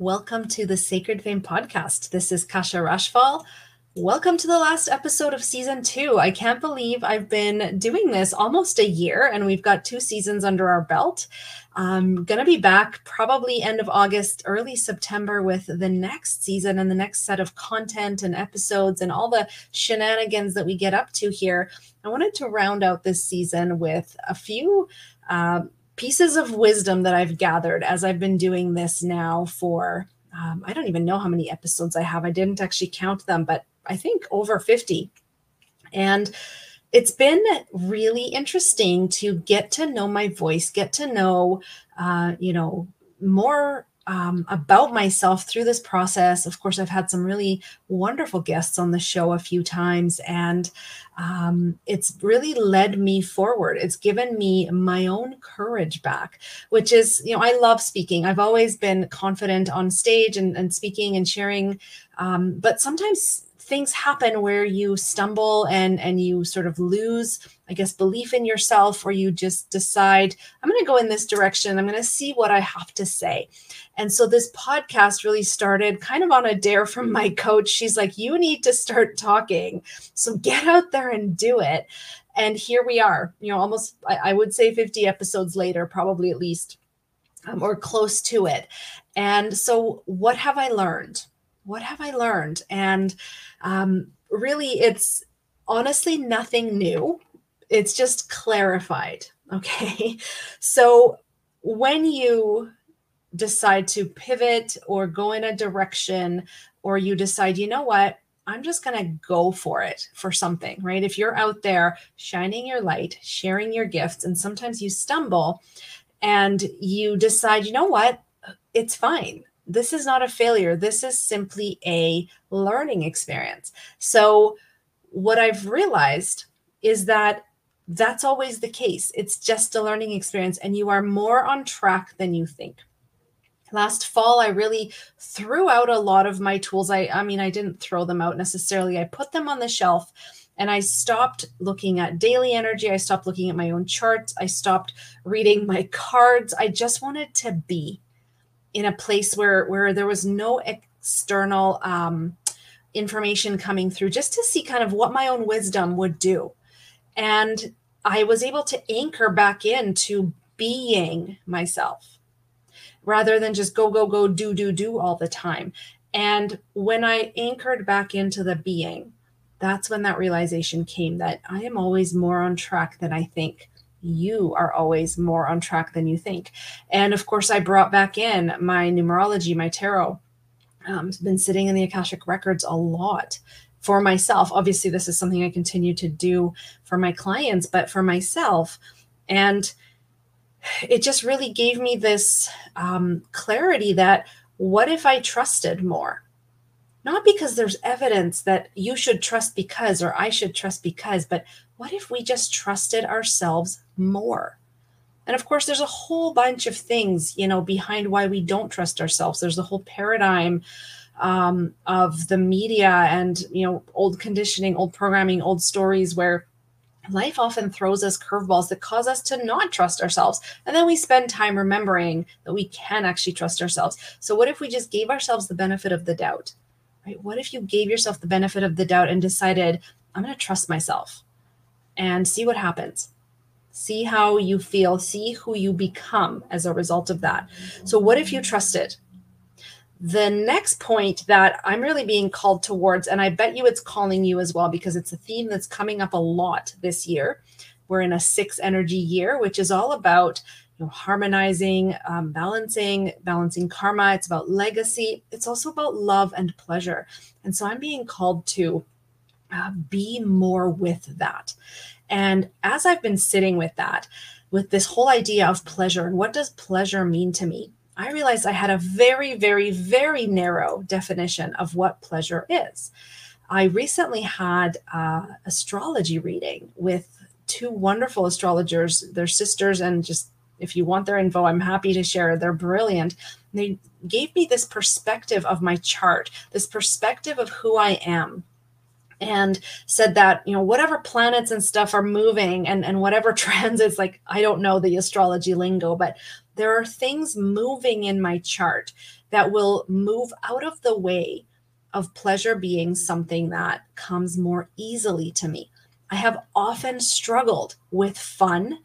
Welcome to the Sacred Fame podcast. This is Kasha Rashfal. Welcome to the last episode of season 2. I can't believe I've been doing this almost a year and we've got 2 seasons under our belt. I'm going to be back probably end of August, early September with the next season and the next set of content and episodes and all the shenanigans that we get up to here. I wanted to round out this season with a few pieces of wisdom that I've gathered as I've been doing this now for, I don't even know how many episodes I have. I didn't actually count them, but I think over 50. And it's been really interesting to get to know my voice, get to know, more about myself through this process. Of course, I've had some really wonderful guests on the show a few times, and it's really led me forward. It's given me my own courage back, which is, I love speaking. I've always been confident on stage and speaking and sharing, but sometimes things happen where you stumble and you sort of lose, I guess, belief in yourself, or you just decide, I'm going to go in this direction. I'm going to see what I have to say. And so this podcast really started kind of on a dare from my coach. She's like, you need to start talking. So get out there and do it. And here we are, almost, I would say 50 episodes later, probably at least, or close to it. And so what have I learned? What have I learned? And really, it's honestly nothing new. It's just clarified. Okay. So when you decide to pivot or go in a direction, or you decide, you know what, I'm just going to go for it for something, right? If you're out there shining your light, sharing your gifts, and sometimes you stumble and you decide, you know what, it's fine. This is not a failure. This is simply a learning experience. So what I've realized is that that's always the case. It's just a learning experience, and you are more on track than you think. Last fall, I really threw out a lot of my tools. I didn't throw them out necessarily. I put them on the shelf, and I stopped looking at daily energy. I stopped looking at my own charts. I stopped reading my cards. I just wanted to be in a place where there was no external information coming through, just to see kind of what my own wisdom would do. And I was able to anchor back into being myself rather than just go, do all the time. And when I anchored back into the being, that's when that realization came that I am always more on track than I think. You are always more on track than you think. And of course, I brought back in my numerology, my tarot. I've been sitting in the Akashic Records a lot for myself. Obviously, this is something I continue to do for my clients, but for myself. And it just really gave me this clarity that what if I trusted more? Not because there's evidence that you should trust because, or I should trust because, but what if we just trusted ourselves more? And of course, there's a whole bunch of things, behind why we don't trust ourselves. There's a whole paradigm of the media and, old conditioning, old programming, old stories where life often throws us curveballs that cause us to not trust ourselves. And then we spend time remembering that we can actually trust ourselves. So what if we just gave ourselves the benefit of the doubt? Right? What if you gave yourself the benefit of the doubt and decided, I'm going to trust myself and see what happens? See how you feel, see who you become as a result of that. So what if you trusted? The next point that I'm really being called towards, and I bet you it's calling you as well, because it's a theme that's coming up a lot this year. We're in a 6 energy year, which is all about harmonizing, balancing karma. It's about legacy. It's also about love and pleasure. And so I'm being called to be more with that. And as I've been sitting with that, with this whole idea of pleasure and what does pleasure mean to me, I realized I had a very, very, very narrow definition of what pleasure is. I recently had an astrology reading with 2 wonderful astrologers. They're sisters, and just if you want their info, I'm happy to share. They're brilliant. They gave me this perspective of my chart, this perspective of who I am. and said that, whatever planets and stuff are moving and whatever transits, like, I don't know the astrology lingo, but there are things moving in my chart that will move out of the way of pleasure being something that comes more easily to me. I have often struggled with fun,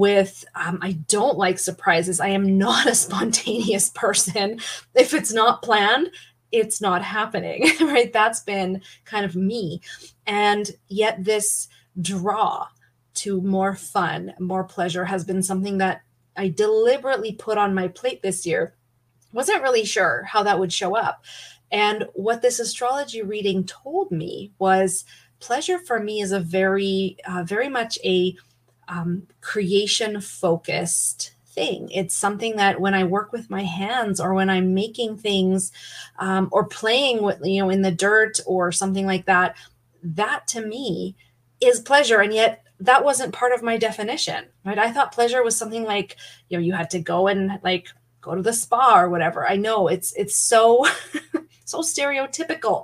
I don't like surprises. I am not a spontaneous person. If it's not planned, it's not happening, right? That's been kind of me. And yet this draw to more fun, more pleasure has been something that I deliberately put on my plate this year. Wasn't really sure how that would show up. And what this astrology reading told me was pleasure for me is a very much a creation focused thing. It's something that when I work with my hands or when I'm making things or playing with, in the dirt or something like that, that to me is pleasure. And yet that wasn't part of my definition, right? I thought pleasure was something like, you had to go and like go to the spa or whatever. I know it's so, so stereotypical.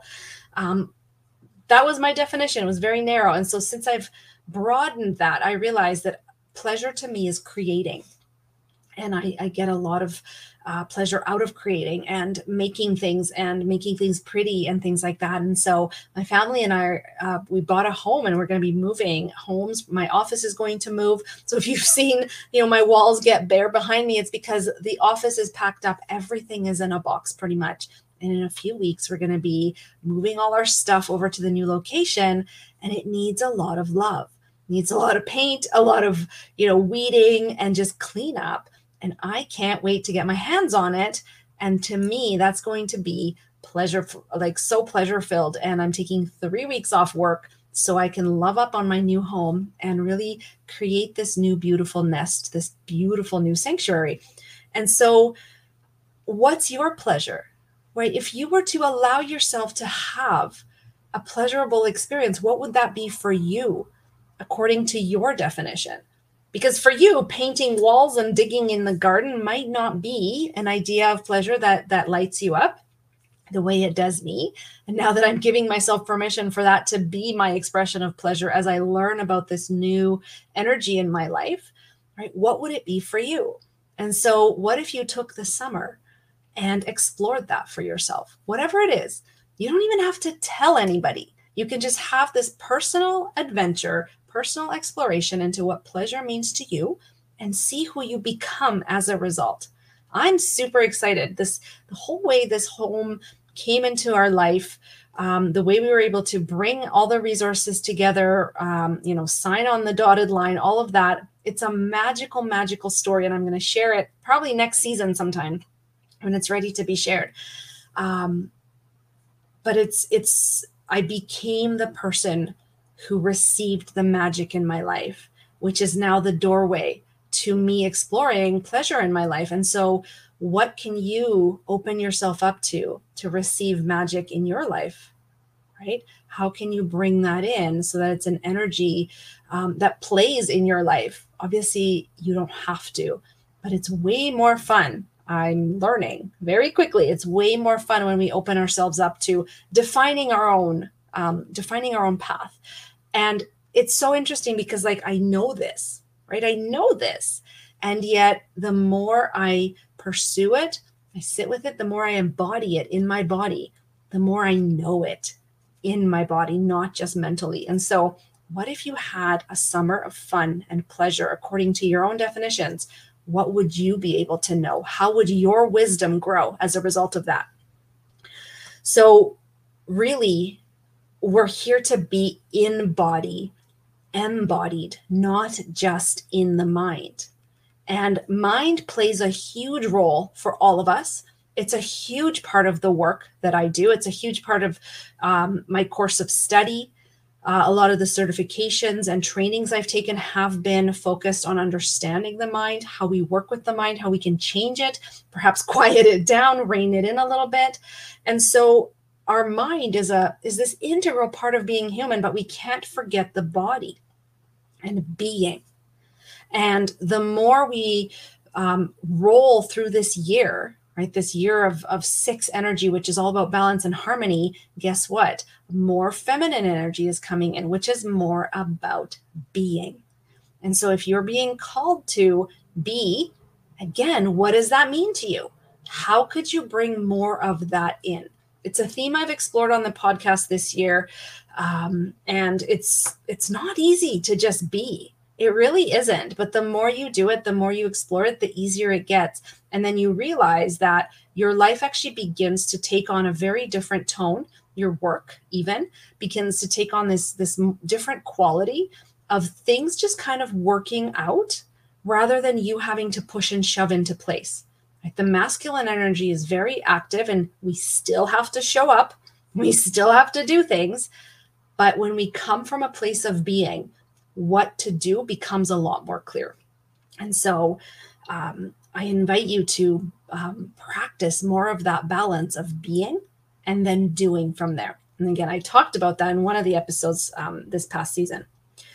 That was my definition. It was very narrow. And so since I've broadened that, I realized that pleasure to me is creating. And I get a lot of pleasure out of creating and making things pretty and things like that. And so my family and I, we bought a home and we're going to be moving homes. My office is going to move. So if you've seen, my walls get bare behind me, it's because the office is packed up. Everything is in a box pretty much. And in a few weeks, we're going to be moving all our stuff over to the new location. And it needs a lot of love, needs a lot of paint, a lot of, weeding and just cleanup. And I can't wait to get my hands on it. And to me, that's going to be pleasure, like so pleasure filled. And I'm taking 3 weeks off work so I can love up on my new home and really create this new beautiful nest, this beautiful new sanctuary. And so what's your pleasure, right? If you were to allow yourself to have a pleasurable experience, what would that be for you according to your definition? Because for you, painting walls and digging in the garden might not be an idea of pleasure that lights you up the way it does me. And now that I'm giving myself permission for that to be my expression of pleasure as I learn about this new energy in my life, right? What would it be for you? And so what if you took the summer and explored that for yourself? Whatever it is, you don't even have to tell anybody. You can just have this personal adventure, personal exploration into what pleasure means to you and see who you become as a result. I'm super excited. The whole way this home came into our life, the way we were able to bring all the resources together, sign on the dotted line, all of that. It's a magical, magical story. And I'm going to share it probably next season sometime when it's ready to be shared. But I became the person who received the magic in my life, which is now the doorway to me exploring pleasure in my life. And so what can you open yourself up to receive magic in your life, right? How can you bring that in so that it's an energy that plays in your life? Obviously, you don't have to, but it's way more fun. I'm learning very quickly. It's way more fun when we open ourselves up to defining our own path. And it's so interesting because I know this, right? I know this. And yet the more I pursue it, I sit with it, the more I embody it in my body, the more I know it in my body, not just mentally. And so what if you had a summer of fun and pleasure according to your own definitions? What would you be able to know? How would your wisdom grow as a result of that? So really, we're here to be embodied, not just in the mind. And mind plays a huge role for all of us. It's a huge part of the work that I do. It's a huge part of my course of study. A lot of the certifications and trainings I've taken have been focused on understanding the mind, how we work with the mind, how we can change it, perhaps quiet it down, rein it in a little bit. And so our mind is this integral part of being human, but we can't forget the body and being. And the more we roll through this year, right? This year of 6 energy, which is all about balance and harmony. Guess what? More feminine energy is coming in, which is more about being. And so if you're being called to be, again, what does that mean to you? How could you bring more of that in? It's a theme I've explored on the podcast this year. And it's not easy to just be. It really isn't. But the more you do it, the more you explore it, the easier it gets. And then you realize that your life actually begins to take on a very different tone. Your work even begins to take on this different quality of things just kind of working out rather than you having to push and shove into place. Right? The masculine energy is very active and we still have to show up. We still have to do things. But when we come from a place of being, what to do becomes a lot more clear. And so I invite you to practice more of that balance of being and then doing from there. And again, I talked about that in one of the episodes this past season.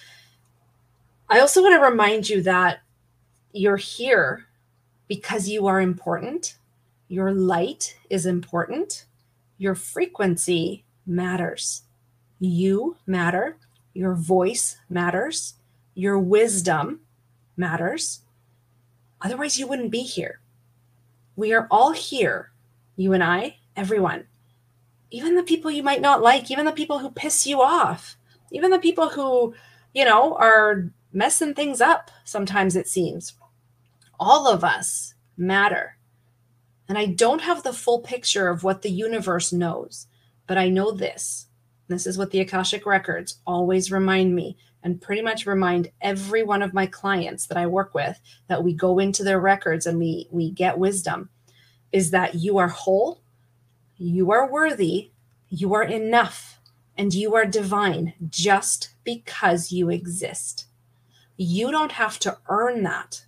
I also want to remind you that you're here because you are important. Your light is important. Your frequency matters. You matter. Your voice matters. Your wisdom matters. Otherwise, you wouldn't be here. We are all here, you and I, everyone. Even the people you might not like, even the people who piss you off, even the people who, are messing things up, sometimes it seems. All of us matter. And I don't have the full picture of what the universe knows, but I know this. This is what the Akashic Records always remind me and pretty much remind every one of my clients that I work with, that we go into their records and we get wisdom, is that you are whole, you are worthy, you are enough, and you are divine just because you exist. You don't have to earn that.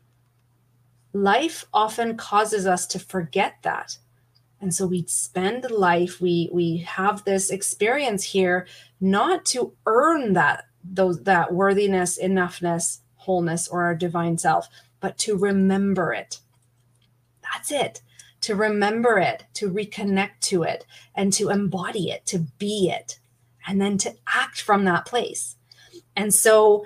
Life often causes us to forget that. And so we spend life, we have this experience here, not to earn that worthiness, enoughness, wholeness, or our divine self, but to remember it. That's it. To remember it, to reconnect to it, and to embody it, to be it, and then to act from that place. And so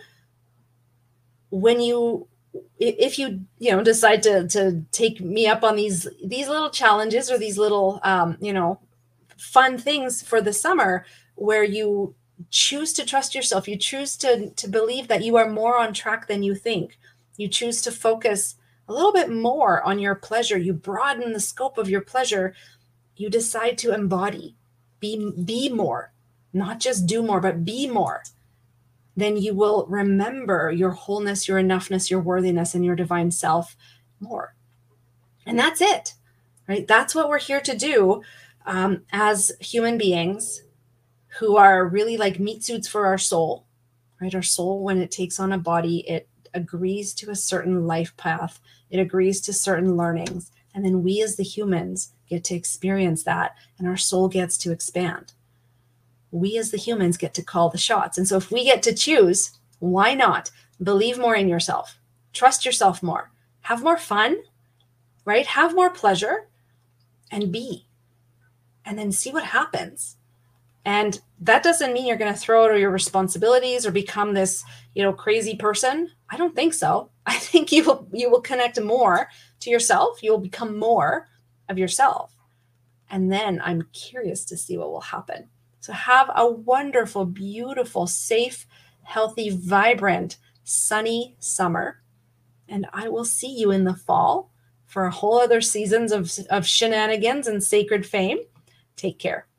if you decide to take me up on these little challenges or these little fun things for the summer, where you choose to trust yourself, you choose to believe that you are more on track than you think, you choose to focus a little bit more on your pleasure, you broaden the scope of your pleasure, you decide to embody, be more, not just do more, but be more, then you will remember your wholeness, your enoughness, your worthiness, and your divine self more. And that's it, right? That's what we're here to do as human beings who are really like meat suits for our soul, right? Our soul, when it takes on a body, it agrees to a certain life path. It agrees to certain learnings. And then we as the humans get to experience that, and our soul gets to expand. We as the humans get to call the shots. And so if we get to choose, why not? Believe more in yourself. Trust yourself more. Have more fun, right? Have more pleasure and be. And then see what happens. And that doesn't mean you're going to throw out all your responsibilities or become this, crazy person. I don't think so. I think you will connect more to yourself. You will become more of yourself. And then I'm curious to see what will happen. So have a wonderful, beautiful, safe, healthy, vibrant, sunny summer. And I will see you in the fall for a whole other seasons of shenanigans and sacred fame. Take care.